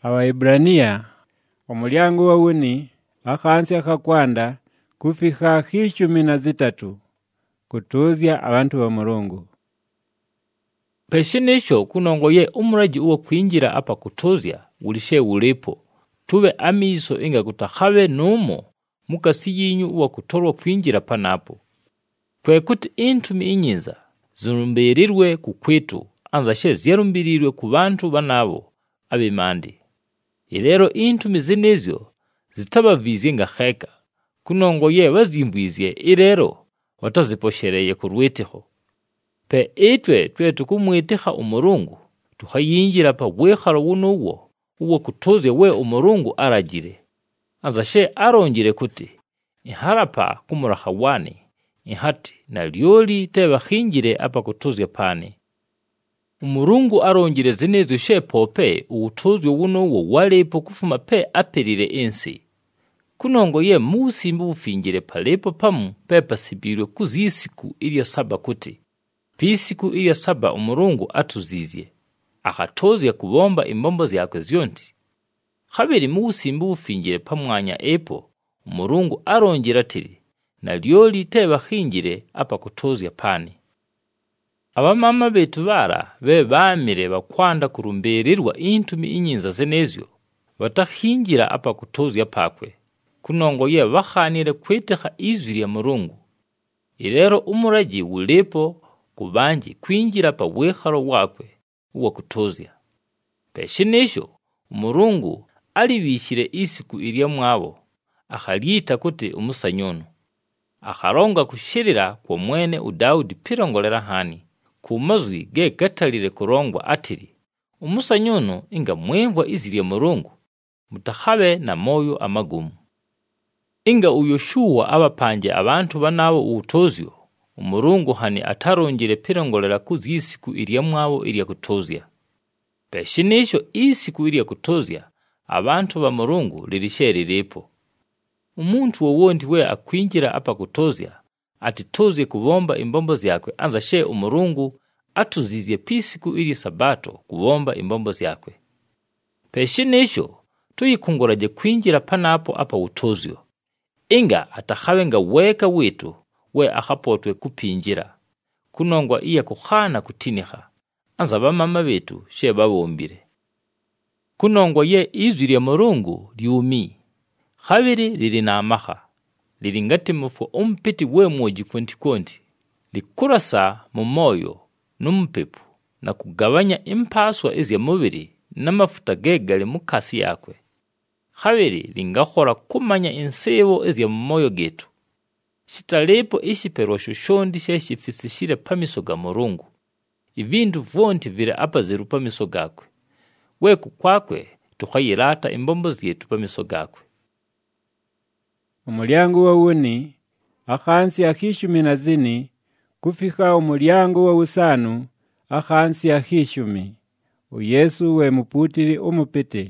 Abaebrania omulyango wa uni akhansi akakwanda kufika k'ishumi na zitatu kutuzya abantu ba Mulungu. Peshinisho kunongoye umuraji uwa kwinjira apa kutuzya ulishe ulipo. Tuwe amiso inga kutakhawe numo mukasi yinyu uwa kutorwa kwinjira panapo. Kwekuti intumi inyinza zirumbirirwe kukwitu anzashe zirumbirirwe ku bantu banabo abimandi. Ilero intumi zinezyo zitabavizye nga kheka kunongoye bazimbwizye ilero wataziposhereye kurwitiho. Pe itwe tukumwitiha umurungu tuhayinjira pa wekhalo wunuwo uwa kutuzya we umurungu aragire. Anzashe arongire kuti iharapa kumurahawani ihati na lyoli teba khinjire apa kutuzya pani. Umurungu arongire zinezo she pope uutuzyo wunuwo walepo kufuma pe apelire ensi. Kunongoye musimbu ufingire palepo pamu pepa sibirwe kuzisiku ilya saba kuti. Pisiku ilya saba umurungu atuzizye. Akatozya kubomba imbombo zyakwe zyonti. Khabiri musimbu ufingire pamwanya epo umurungu arongera tiri na lyoli teba khinjire apa kutozya pani. Abamama betu bara bamire bakwanda kurumbirirwa intumi inyinza zenezyo batakhinjira apa kutozya pakwe. Kunongoye bakhanire kwiteha izwi lya Mulungu. Ilero umuraji ulipo kubanji kwinjira pa wekhalo wakwe uwa kutozya. Peshinisho Mulungu alibishire isiku ilya mwabo akhalita kuti umusanyonu. Akharonga kushirira kwa mwene Daudi pirongolera hani ku mazwi ge gatalire kurongwa atiri umusanyonu inga mwemvwa izwi lya Mulungu mutakhabe na moyo amagumu. Inga Yoshua abapanje abantu banabo uutozyo umurungu hani atarongire pirongolera kuzisiku ilya mwabo ilya kutozya. Peshinisho isiku ilya kutozya abantu ba Mulungu lilisheriripo. Umuntu wowondi we akwinjira apa kutozya atitozye kubomba imbombo zyakwe anzashe umurungu atuzizye pisiku ili sabato kubomba imbombo zyakwe. Peshinisho tuyikunguraje kwinjira panapo apa utozyo. Inga atakhawe nga weka witu we akhapotwe kupinjira. Kunongwa iya kukhana kutiniha. Anza bamama betu she babombire. Kunongwa ye izwi lya Mulungu lyumi. Khabiri lili na amaha. Lili ngati mufu umpiti we mwoji konti. Likurasa mu moyo n'umpepu na kugabanya impaswa ezya mubiri n'amafuta gegale mukasi yakwe. Khabiri lingakhora kumanya insebo ezya mu moyo getu. Shitalepo ishipero shushondi sheshifisishire pamiso ga Mulungu. Ivindu vonti vile apa ziru pamiso gakwe. Weku kwakwe tukhayirata imbombo zyetu pamiso gakwe. Umulyango wa uni akhansi akishumi na zini kufika umulyango wa usanu akhansi akishumi. Yesu we muputiri umupete.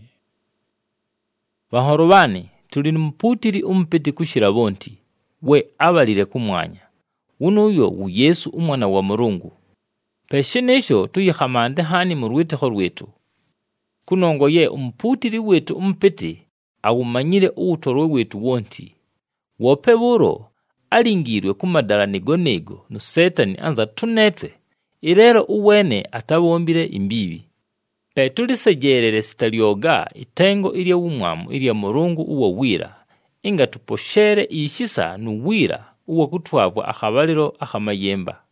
Bahorobani tuli muputiri umupete kushira bonti. We abalire kumwanya. Unuyo Yesu umwana wa Mulungu. Peshinisho tuyikhamande hani mu rwiteho rwetu. Kunongoye umuputiri wetu umupete awumanyire uutorwe wetu wonti. Wope buro alingirwe kumadala nego no Satani anza tunetwe. Ilero uwene atabombire imbibi. Petulisegerere sitalioga itengo ilya umwamu ilya Mulungu uwa wira. Inga tuposhere ishisa nuwira uwa kutwavwa akhabaliro akhamayemba.